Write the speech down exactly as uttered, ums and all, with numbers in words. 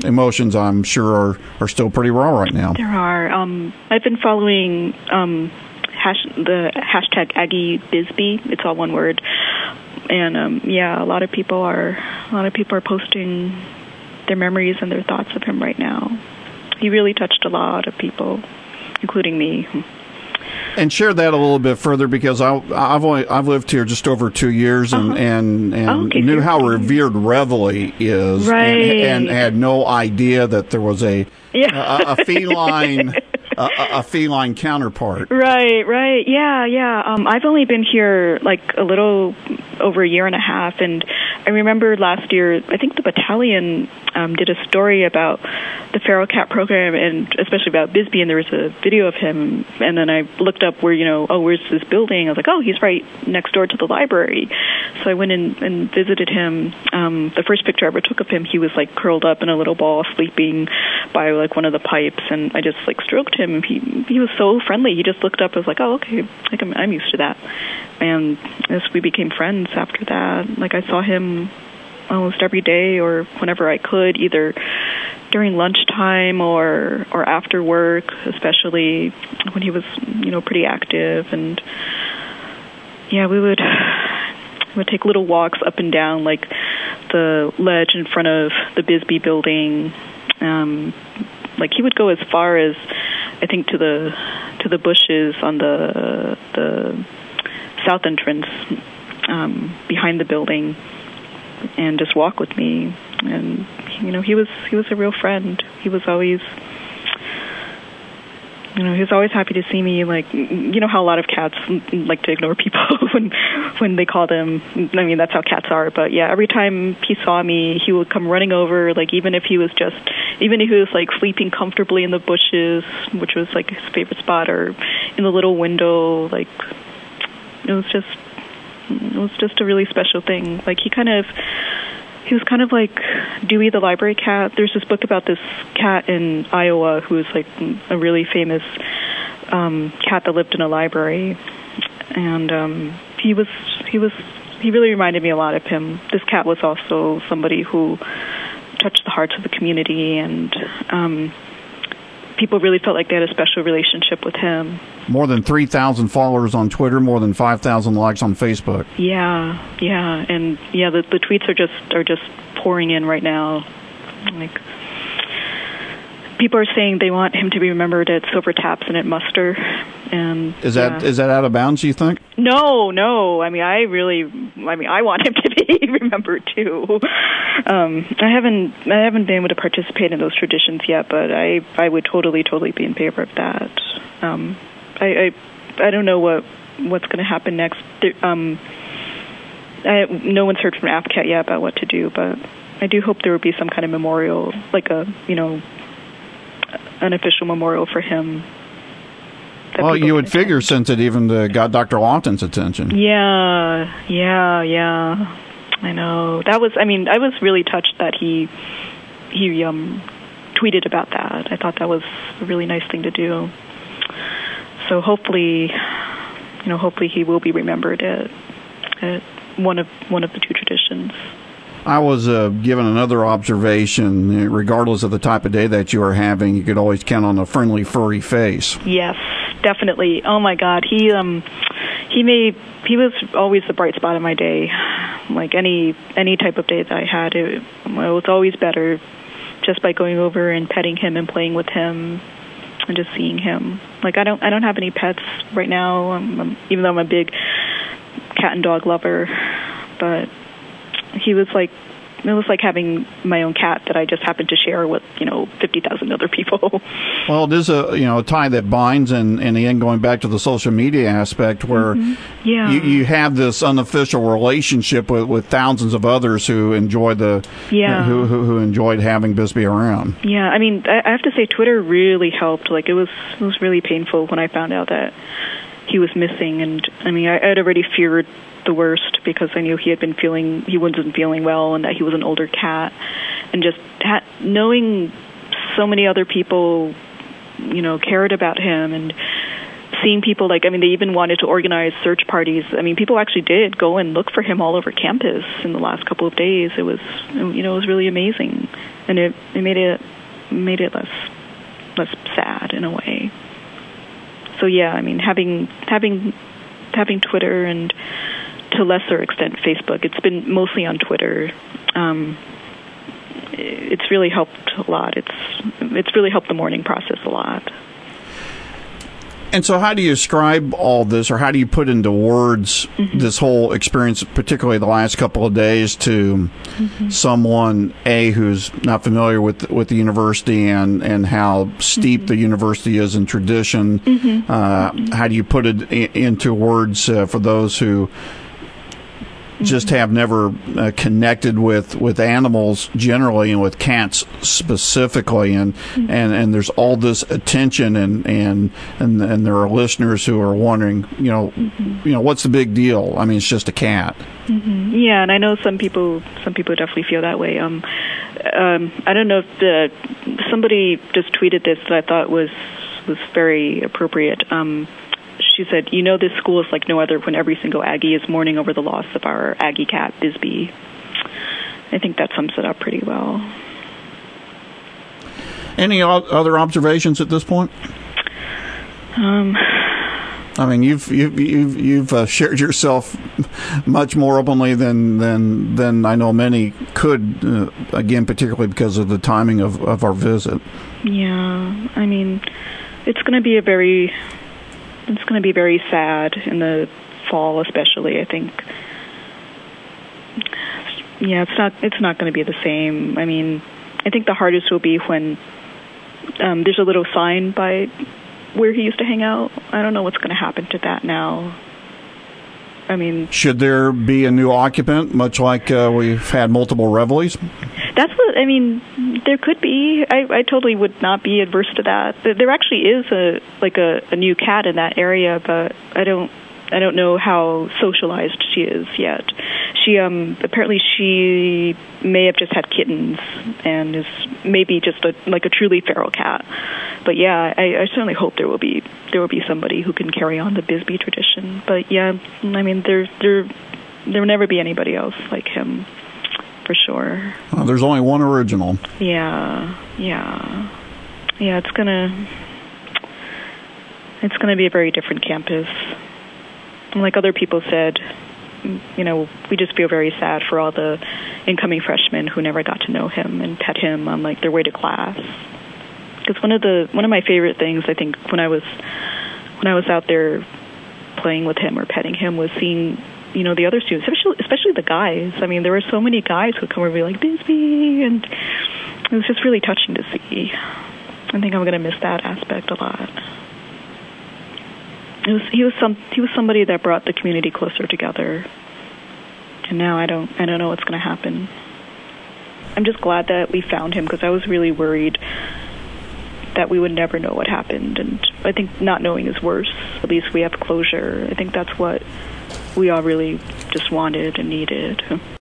emotions, I'm sure, are, are still pretty raw right now. There are. Um, I've been following um, hash, the hashtag Aggie Bisbee. It's all one word. And um, yeah, a lot of people are a lot of people are posting their memories and their thoughts of him right now. He really touched a lot of people, including me. And share that a little bit further, because I, I've only I've lived here just over two years and uh-huh. and, and oh, okay, knew how sure. revered Reveille is, right. and, and had no idea that there was a yeah. a, a feline a, a feline counterpart. Right, right, yeah, yeah. Um, I've only been here like a little over a year and a half, and I remember last year, I think the battalion um, did a story about the feral cat program, and especially about Bisbee, and there was a video of him, and then I looked up where, you know, oh, where's this building? I was like, oh, he's right next door to the library. So I went in and visited him. Um, the first picture I ever took of him, he was like curled up in a little ball, sleeping by like one of the pipes, and I just like stroked him. He he was so friendly. He just looked up and was like, oh, okay, like I'm, I'm used to that. And as we became friends after that, like I saw him almost every day or whenever I could, either during lunchtime or or after work, especially when he was, you know, pretty active. And yeah, we would we would take little walks up and down like the ledge in front of the Bisbee building. Um, like he would go as far as, I think, to the to the bushes on the the south entrance um, behind the building, and just walk with me. And you know, he was he was a real friend. He was always, you know, he was always happy to see me. Like, you know how a lot of cats like to ignore people when when they call them. I mean, that's how cats are. But yeah, every time he saw me, he would come running over. Like, even if he was just, even if he was like sleeping comfortably in the bushes, which was like his favorite spot, or in the little window. Like, it was just, it was just a really special thing. Like, he kind of. He was kind of like Dewey the library cat. There's this book about this cat in Iowa who was like a really famous um, cat that lived in a library, and um, he was he was he really reminded me a lot of him. This cat was also somebody who touched the hearts of the community, and um, people really felt like they had a special relationship with him. More than three thousand followers on Twitter, more than five thousand likes on Facebook. Yeah, yeah, and yeah, the the tweets are just are just pouring in right now. Like, people are saying they want him to be remembered at Silver Taps and at Muster. And is that yeah. is that out of bounds, you think? No, no. I mean, I really, I mean, I want him to be remembered too. Um, I haven't, I haven't been able to participate in those traditions yet, but I, I would totally, totally be in favor of that. Um, I, I, I don't know what, what's going to happen next. There, um, I, no one's heard from A F C A T yet about what to do, but I do hope there will be some kind of memorial, like a, you know, an official memorial for him. Well, you would figure, since it even uh, got Doctor Lawton's attention. Yeah, yeah, yeah. I know. That was, I mean, I was really touched that he he um, tweeted about that. I thought that was a really nice thing to do. So hopefully, you know, hopefully he will be remembered at, at one of one of the two traditions. I was uh, given another observation. Regardless of the type of day that you are having, you could always count on a friendly, furry face. Yes, definitely. Oh my God, he um, he made he was always the bright spot of my day. Like any any type of day that I had, it, it was always better just by going over and petting him and playing with him and just seeing him. Like I don't I don't have any pets right now, um, um, even though I'm a big cat and dog lover, but he was like, it was like having my own cat that I just happened to share with, you know, fifty thousand other people. Well, it is a, you know, a tie that binds, and, and again, going back to the social media aspect, where mm-hmm. yeah. you, you have this unofficial relationship with, with thousands of others who enjoy the, yeah. who, who who enjoyed having Bisbee around. Yeah, I mean, I, I have to say, Twitter really helped. Like, it was it was really painful when I found out that he was missing, and I mean, I had already feared the worst because I knew he had been feeling, he wasn't feeling well, and that he was an older cat, and just ha- knowing so many other people, you know, cared about him, and seeing people, like, I mean, they even wanted to organize search parties. I mean, people actually did go and look for him all over campus in the last couple of days. It was, you know, it was really amazing. And it, it made it made it less less sad in a way. So yeah, I mean, having having having Twitter and to a lesser extent Facebook. It's been mostly on Twitter. Um, it's really helped a lot. It's it's really helped the mourning process a lot. And so how do you describe all this, or how do you put into words mm-hmm. this whole experience, particularly the last couple of days, to mm-hmm. someone, A, who's not familiar with with the university and, and how steep mm-hmm. the university is in tradition? Mm-hmm. Uh, mm-hmm. How do you put it in, into words uh, for those who just have never uh, connected with, with animals generally and with cats specifically, and, mm-hmm. and, and there's all this attention, and, and and and there are listeners who are wondering, you know, mm-hmm. you know, what's the big deal? I mean, it's just a cat. Mm-hmm. Yeah, and I know some people some people definitely feel that way. Um, um, I don't know if the somebody just tweeted this that I thought was was very appropriate. Um, She said, you know, this school is like no other when every single Aggie is mourning over the loss of our Aggie cat, Bisbee. I think that sums it up pretty well. Any other observations at this point? Um, I mean, you've you've you've, you've uh, shared yourself much more openly than than than I know many could. Uh, again, particularly because of the timing of, of our visit. Yeah, I mean, it's going to be a very it's going to be very sad in the fall, especially. I think. Yeah, it's not it's not going to be the same. I mean, I think the hardest will be when um, there's a little sign by where he used to hang out. I don't know what's going to happen to that now. I mean, should there be a new occupant, much like uh, we've had multiple reveilles? That's what I mean. There could be. I, I totally would not be adverse to that. There actually is a like a, a new cat in that area, but I don't. I don't know how socialized she is yet. She um apparently she may have just had kittens and is maybe just a like a truly feral cat. But yeah, I, I certainly hope there will be there will be somebody who can carry on the Bisbee tradition. But yeah, I mean there there there will never be anybody else like him, for sure. Well, there's only one original. Yeah, yeah, yeah. It's gonna it's gonna be a very different campus. Like other people said, you know, we just feel very sad for all the incoming freshmen who never got to know him and pet him on like their way to class. Because one of the one of my favorite things, I think, when I was when I was out there playing with him or petting him, was seeing, you know, the other students, especially especially the guys. I mean, there were so many guys who would come over and be like, Bisbee, and it was just really touching to see. I think I'm going to miss that aspect a lot. It was, he was some he was somebody that brought the community closer together, and now I don't I don't know what's going to happen. I'm just glad that we found him, because I was really worried that we would never know what happened, and I think not knowing is worse. At least we have closure. I think that's what we all really just wanted and needed.